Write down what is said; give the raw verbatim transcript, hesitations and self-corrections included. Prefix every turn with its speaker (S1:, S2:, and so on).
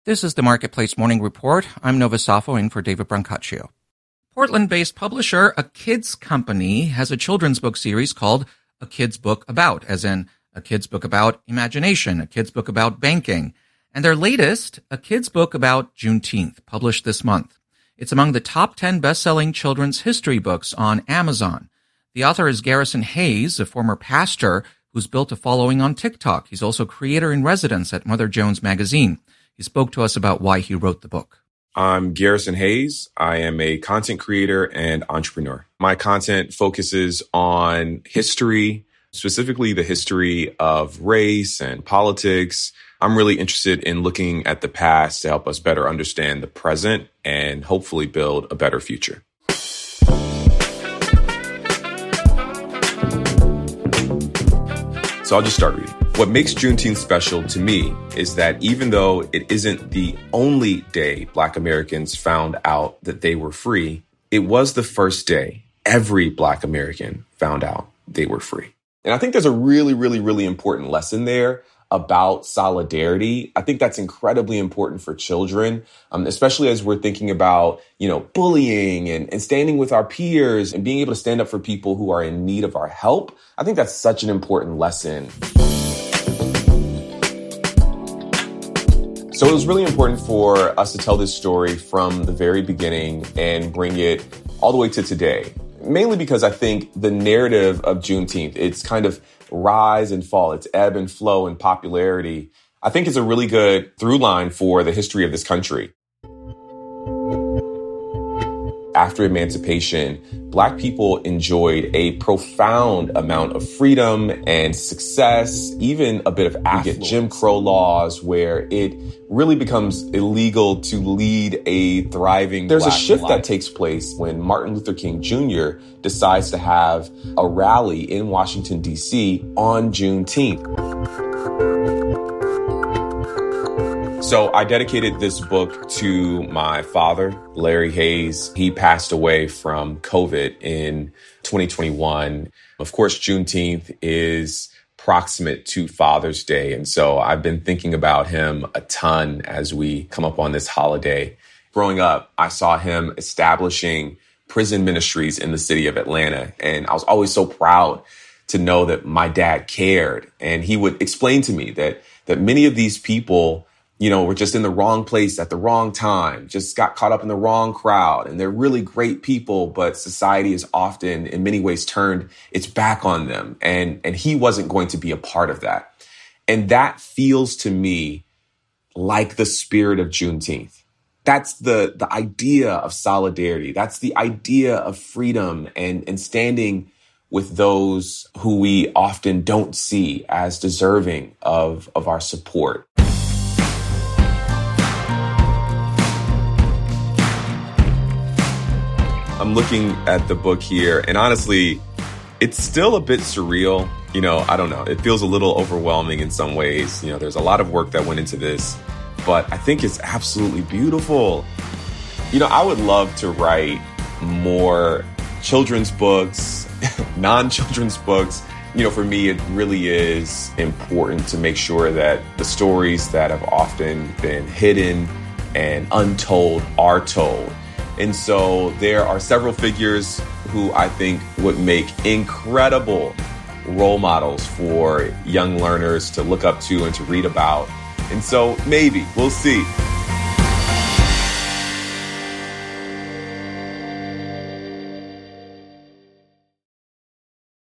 S1: This is the Marketplace Morning Report. I'm Nova Safo in for David Brancaccio. Portland-based publisher A Kids Company has a children's book series called A Kids Book About, as in a kid's book about imagination, a kid's book about banking. And their latest, A Kids Book About Juneteenth, published this month. It's among the top ten best-selling children's history books on Amazon. The author is Garrison Hayes, a former pastor who's built a following on TikTok. He's also creator-in-residence at Mother Jones Magazine. He spoke to us about why he wrote the book.
S2: I'm Garrison Hayes. I am a content creator and entrepreneur. My content focuses on history, specifically the history of race and politics. I'm really interested in looking at the past to help us better understand the present and hopefully build a better future. So I'll just start reading. What makes Juneteenth special to me is that even though it isn't the only day Black Americans found out that they were free, it was the first day every Black American found out they were free. And I think there's a really, really, really important lesson there about solidarity. I think that's incredibly important for children, um, especially as we're thinking about, you know, bullying and, and standing with our peers and being able to stand up for people who are in need of our help. I think that's such an important lesson. So it was really important for us to tell this story from the very beginning and bring it all the way to today, mainly because I think the narrative of Juneteenth, it's kind of rise and fall, its ebb and flow in popularity, I think is a really good through line for the history of this country. After emancipation, Black people enjoyed a profound amount of freedom and success, even a bit of affluence. We get Jim Crow laws where it really becomes illegal to lead a thriving There's Black a shift life. That takes place when Martin Luther King Junior decides to have a rally in Washington, D C on Juneteenth. So I dedicated this book to my father, Larry Hayes. He passed away from COVID in twenty twenty-one. Of course, Juneteenth is proximate to Father's Day. And so I've been thinking about him a ton as we come up on this holiday. Growing up, I saw him establishing prison ministries in the city of Atlanta. And I was always so proud to know that my dad cared. And he would explain to me that that many of these people, you know, were just in the wrong place at the wrong time, just got caught up in the wrong crowd. And they're really great people, but society is often in many ways turned its back on them. And, and he wasn't going to be a part of that. And that feels to me like the spirit of Juneteenth. That's the, the idea of solidarity. That's the idea of freedom and, and standing with those who we often don't see as deserving of, of our support. I'm looking at the book here, and honestly, it's still a bit surreal. You know, I don't know. It feels a little overwhelming in some ways. You know, there's a lot of work that went into this, but I think it's absolutely beautiful. You know, I would love to write more children's books, non-children's books. You know, for me, it really is important to make sure that the stories that have often been hidden and untold are told. And so there are several figures who I think would make incredible role models for young learners to look up to and to read about. And so maybe, we'll see.